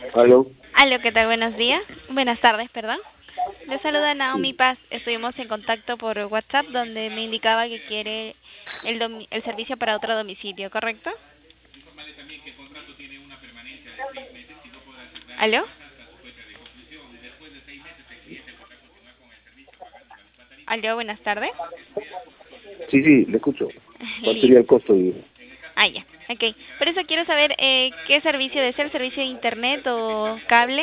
Aló, Aló, ¿qué tal? Buenos días. Buenas tardes, perdón. Le saluda Naomi sí, Paz. Estuvimos en contacto por WhatsApp donde me indicaba que quiere el servicio para otro domicilio, ¿correcto? ¿Aló? Aló, buenas tardes. sí, le escucho. ¿Cuál sería Listo. el costo? Digo? Ah, ya. Ok. Por eso quiero saber qué servicio desea, el servicio de internet o cable.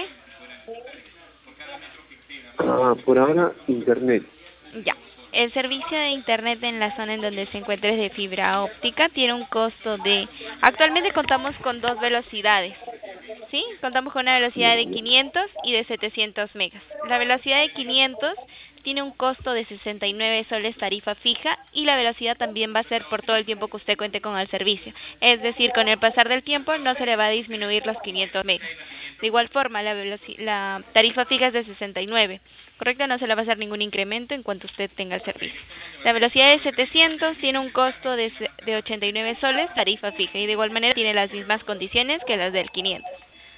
Ah, por ahora, internet. Ya. El servicio de internet en la zona en donde se encuentre es de fibra óptica. Tiene un costo de... Actualmente contamos con dos velocidades. ¿Sí? Contamos con una velocidad de Ya, 500 y de 700 megas. La velocidad de 500 tiene un costo de 69 soles tarifa fija y la velocidad también va a ser por todo el tiempo que usted cuente con el servicio. Es decir, con el pasar del tiempo no se le va a disminuir los 500 megas. De igual forma, la tarifa fija es de 69. ¿Correcto? No se le va a hacer ningún incremento en cuanto usted tenga el servicio. La velocidad de 700 tiene un costo de 89 soles tarifa fija y de igual manera tiene las mismas condiciones que las del 500.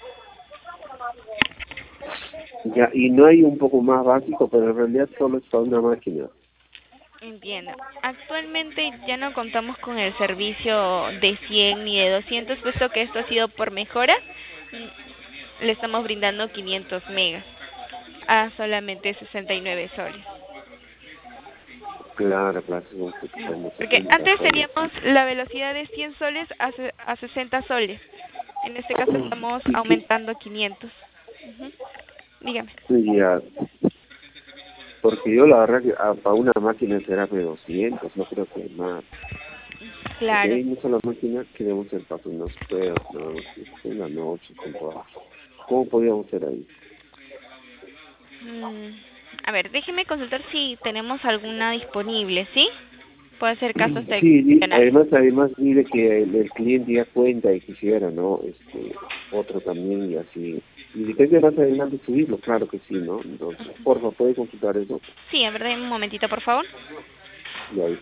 ya, y no hay un poco más básico, pero en realidad solo es para una máquina. Entiendo. Actualmente ya no contamos con el servicio de 100 ni de 200, puesto que esto ha sido por mejora. Le estamos brindando 500 megas a solamente 69 soles. Claro, claro, son como Porque 60 antes soles. teníamos la velocidad de 100 soles a 60 soles. En este caso estamos ¿Y qué? aumentando 500. Ujú. Dígame. Ya, porque yo la verdad que para una máquina será de 200, no creo que más. Porque Claro. hay una sola máquina que debemos ser para unos juegos, no, en la noche, con todo. ¿Cómo podríamos hacer ahí? Mm, A ver, déjeme consultar si tenemos alguna disponible, ¿sí? Puede ser casos Sí, excepcionales. además, mire que el cliente ya cuenta y quisiera, ¿no? Otro también y así. Y depende más adelante subirlo, claro que sí, ¿no? Entonces, por favor, puede consultar eso. Sí, a ver, deme un momentito, por favor. Y ahí.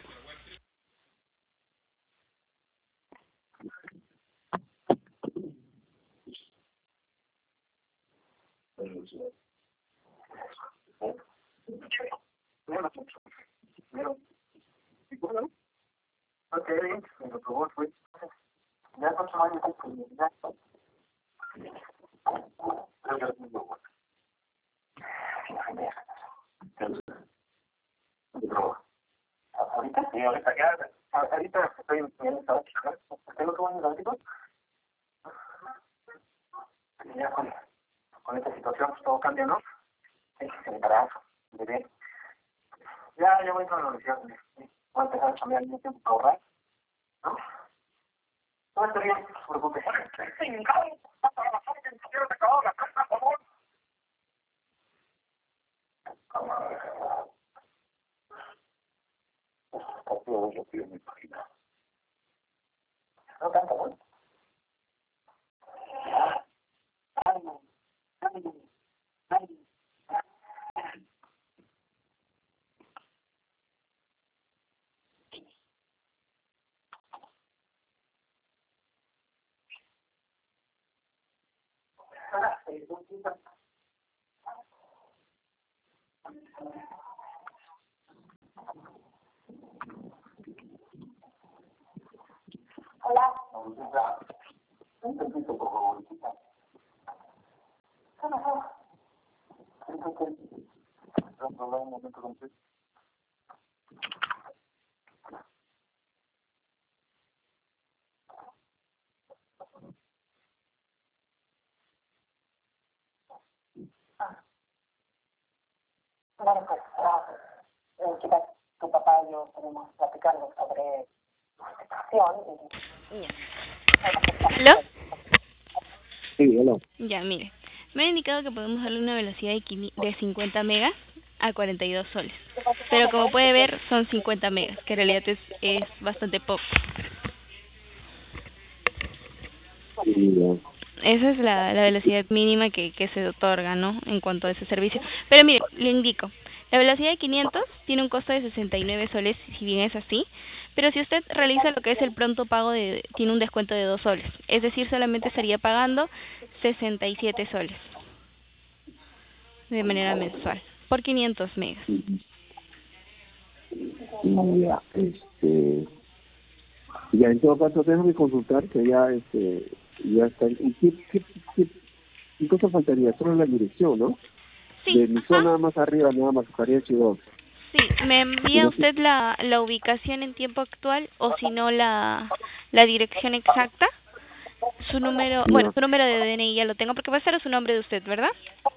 Ya. ¿Aló? Sí, hola. Ya, mire. Me ha indicado que podemos darle una velocidad de 50 megas a 42 soles. Pero como puede ver, son 50 megas, que en realidad es bastante poco. Sí, ya. Esa es la velocidad mínima que se otorga, ¿no? En cuanto a ese servicio. Pero mire, le indico. La velocidad de 500 tiene un costo de 69 soles, si bien es así, pero si usted realiza lo que es el pronto pago, tiene un descuento de 2 soles, es decir, solamente estaría pagando 67 soles de manera mensual por 500 megas. Y ya, ya en todo caso déjame consultar que ya, ya está. ¿Y qué cosa faltaría? Solo la dirección, ¿no? Sí, De mi zona más arriba, nada más, Cariachi 2. sí, me envía usted la ubicación en tiempo actual o si no la dirección exacta, su número, bueno, Ya. su número de DNI ya lo tengo porque va a estar a su nombre de usted, ¿verdad?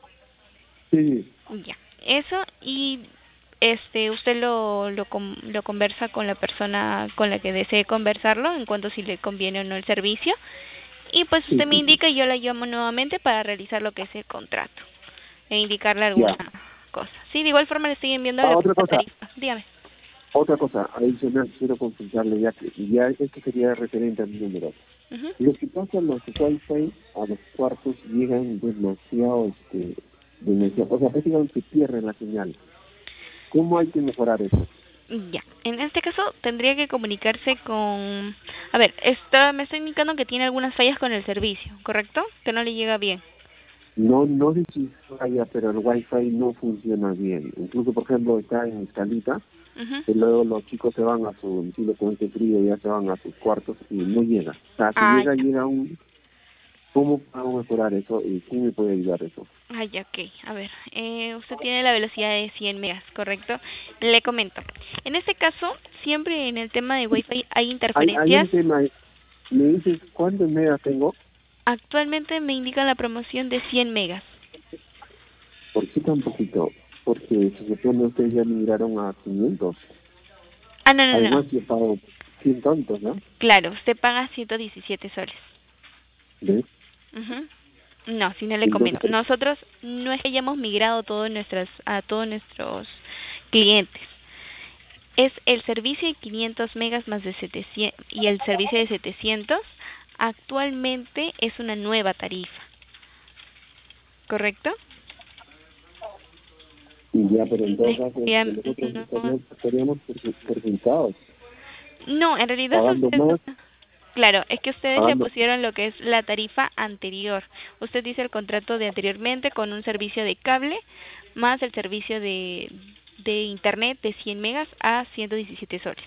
Sí, Ya, eso y usted lo conversa con la persona con la que desee conversarlo en cuanto si le conviene o no el servicio y pues usted me sí. indica y yo la llamo nuevamente para realizar lo que es el contrato e indicarle alguna Ya. cosa. Sí, de igual forma le estoy enviando Ah, la otra cosa. tarifa. Dígame. Otra cosa adicional, quiero consultarle ya esto sería referente a mi número. Ujú. Lo que pasa en los Wi-Fi a los cuartos llegan demasiado, o sea, prácticamente pierden la señal. ¿Cómo hay que mejorar eso? Ya, en este caso tendría que comunicarse con... A ver, me está indicando que tiene algunas fallas con el servicio, ¿correcto? Que no le llega bien. No sé si falla, pero el Wi-Fi no funciona bien. Incluso, por ejemplo, está en escalita, Ujú. y luego los chicos se van a su, si lo con este frío, ya se van a sus cuartos y no llega. O sea, si Ah, llega, ya. llega un... ¿Cómo puedo mejorar eso y quién me puede ayudar eso? Ah, ya, ok. A ver, usted tiene la velocidad de 100 megas, ¿correcto? Le comento. En este caso, siempre en el tema de Wi-Fi hay Hay interferencias. un tema, me dices, ¿cuántos megas tengo? Actualmente me indican la promoción de 100 megas. ¿Por qué tan poquito? Porque se supone ustedes ya migraron a 500. Ah, no, no, no. Además, yo pago 100 tantos, ¿no? Claro, usted paga 117 soles. ¿Ves? Ujú. No, si no le Entonces, comento. Nosotros no es que hayamos migrado a todos nuestros clientes. Es el servicio de 500 megas más de 700 y el servicio de 700 actualmente es una nueva tarifa, ¿correcto? y ya, pero en todo caso, Ya, nosotros no, estaríamos perjudicados, no, en realidad pagando más, claro, es que ustedes le pagando... pusieron lo que es la tarifa anterior. Usted dice el contrato de anteriormente con un servicio de cable más el servicio de internet de 100 megas a 117 soles.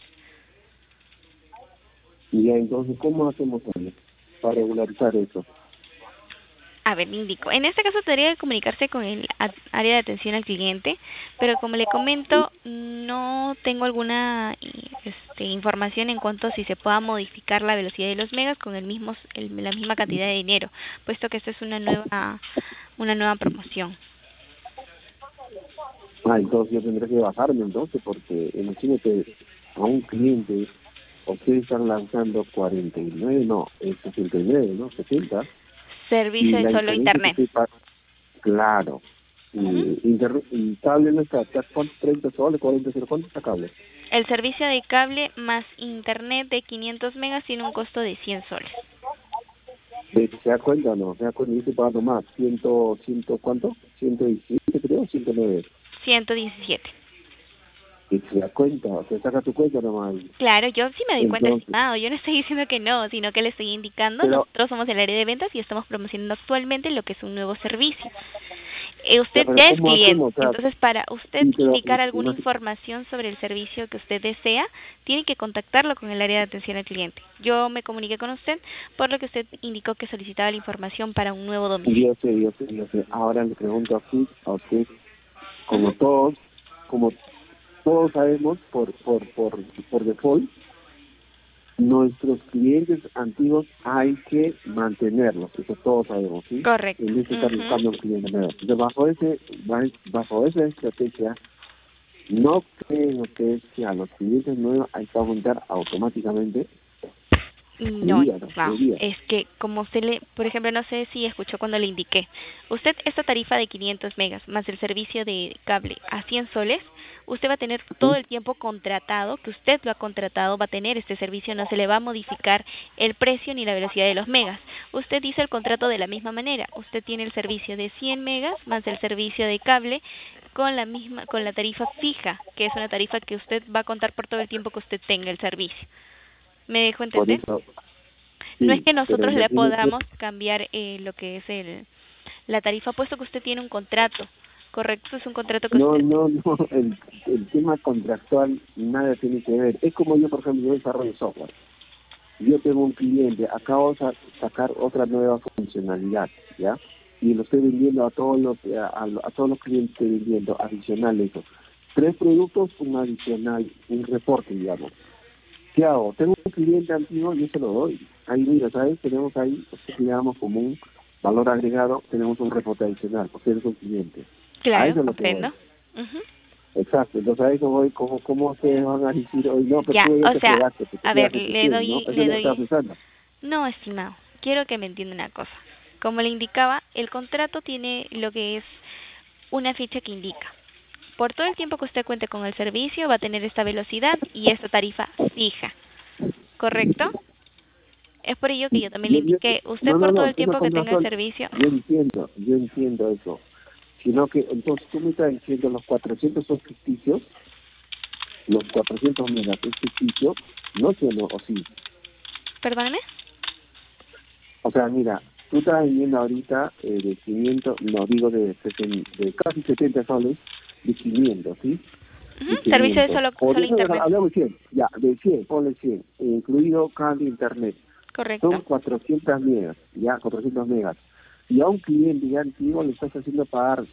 Y ya, entonces, ¿cómo hacemos ahí para regularizar eso? A ver, le indico. En este caso tendría que comunicarse con el área de atención al cliente, pero como le comento, no tengo alguna información en cuanto a si se pueda modificar la velocidad de los megas con la misma cantidad de dinero, puesto que esta es una nueva promoción. Ah, entonces yo tendré que bajarme entonces, porque imagínate, a un cliente, ustedes están lanzando 49, no, 69, ¿no? 70, y Servicio de la solo diferencia que internet. estoy pagando, claro, Ujú. y cable no está, ¿cuánto? 30 soles, 40 soles, ¿cuánto está cable? El servicio de cable más internet de 500 megas tiene un costo de 100 soles. ¿Se da cuenta o no? ¿Se da cuenta? Yo estoy pagando más, ¿cuánto? 117 creo, 109. 117. Y se da cuenta, o sea, saca tu cuenta nomás. Claro, yo sí me doy cuenta, Entonces, estimado. Yo no estoy diciendo que no, sino que le estoy indicando. pero, Nosotros somos el área de ventas y estamos promocionando actualmente lo que es un nuevo servicio. ya, Usted pero ya es ¿cómo cliente, hacemos? O sea, entonces para usted sí, pero, indicar alguna información sobre el servicio que usted desea, tiene que contactarlo con el área de atención al cliente. Yo me comuniqué con usted por lo que usted indicó que solicitaba la información para un nuevo domicilio. yo sé. Ahora le pregunto a usted, Ujú. como todos sabemos por default, nuestros clientes antiguos hay que mantenerlos, eso todos sabemos, ¿sí? Correcto. En vez de estar buscando un Ujú. cliente nuevo. Entonces, bajo esa estrategia, ¿no creen ustedes que a los clientes nuevos hay que aumentar automáticamente? No, día, ¿no? no, De día. es que como usted por ejemplo, no sé si escuchó cuando le indiqué, usted esta tarifa de 500 megas más el servicio de cable a 100 soles, usted va a tener todo ¿Sí? el tiempo contratado, que usted lo ha contratado, va a tener este servicio, no se le va a modificar el precio ni la velocidad de los megas. Usted dice el contrato de la misma manera, usted tiene el servicio de 100 megas más el servicio de cable con la tarifa fija, que es una tarifa que usted va a contar por todo el tiempo que usted tenga el servicio. ¿Me dejo Por entender? eso, No es sí, que pero nosotros le independiente, podamos cambiar lo que es la tarifa, puesto que usted tiene un contrato, ¿correcto? Es un contrato que no, usted... no, no, el tema contractual nada tiene que ver. Es como yo, por ejemplo, yo desarrollo software. Yo tengo un cliente, acabo de sacar otra nueva funcionalidad, ¿ya? Y lo estoy vendiendo a todos a todos los clientes, estoy vendiendo adicional eso. 3 productos, un adicional, un reporte, digamos. ¿Qué hago? Tengo un cliente antiguo, yo se lo doy. Ahí, mira, ¿sabes? Tenemos ahí, esto que llamamos como un valor agregado, tenemos un reporte adicional, porque eres un cliente. A Claro, eso es lo que comprendo. voy. Ujú. Exacto, entonces a eso voy, ¿cómo ustedes van a decir hoy? No, pero Ya, tú ya o te sea, fregaste, que te a ver, quedas en 100, ¿no? Eso es lo que estaba pensando. No, estimado, quiero que me entienda una cosa. Como le indicaba, el contrato tiene lo que es una ficha que indica. Por todo el tiempo que usted cuente con el servicio, va a tener esta velocidad y esta tarifa fija, ¿correcto? Es por ello que yo también le indiqué, usted No, no, por todo no, el tema tiempo que tenga el contractual, servicio, yo entiendo eso. Sino que, entonces, tú me estás diciendo los 400 son ficticios, los 400 megas es ficticio, no sé, no, o sí. perdóneme. O sea, mira, tú estás vendiendo ahorita de 500, no digo de casi 70 soles, de 500, ¿sí? Ujú, De servicio de 500. O solo de eso internet, hablamos de 100, ya, de 100, ponle 100, incluido cable internet. correcto. Son 400 megas, ya, 400 megas. Y a un cliente ya antiguo le estás haciendo pagar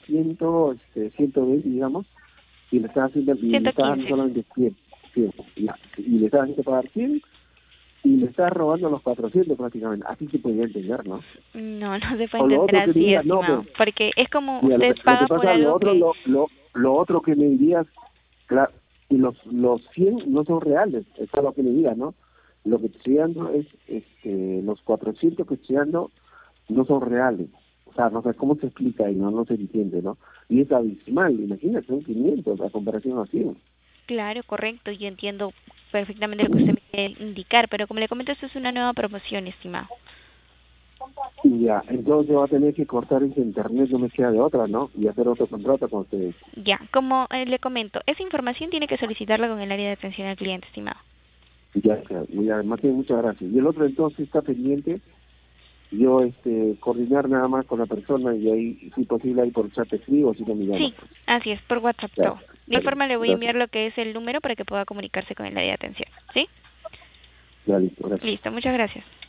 120, digamos, y le estás haciendo, y le estás dando 115. solamente 100, ya, y le estás haciendo pagar 100, y le estás robando los 400 prácticamente. Así se podría entender, ¿no? No, no se puede O lo entender otro que me así, digas, no, estimado, pero porque es como mira, usted lo que paga por pasa, algo que... lo otro que me dirías, claro, y los 100 no son reales, eso es lo que me digas, ¿no? Lo que te estoy dando es, los 400 que estoy dando no son reales. O sea, no sé cómo se explica y no se entiende, ¿no? Y es abismal, imagínate, son 500 a comparación a 100. Claro, correcto, yo entiendo perfectamente lo que usted me quiere indicar, pero como le comento, esto es una nueva promoción, estimado. Y ya, entonces va a tener que cortar ese internet, no me queda de otra, ¿no? Y hacer otro contrato con ustedes. Ya, como le comento, esa información tiene que solicitarla con el área de atención al cliente, estimado. Ya, Martín, muchas gracias. Y el otro entonces está pendiente, yo coordinar nada más con la persona y ahí, si posible, ahí por chat te escribo, si no me llama, Sí, pues. así es, por WhatsApp Ya, todo. De igual listo, forma le voy a gracias. enviar lo que es el número para que pueda comunicarse con el área de atención, ¿sí? Ya, listo, gracias. Listo, muchas gracias.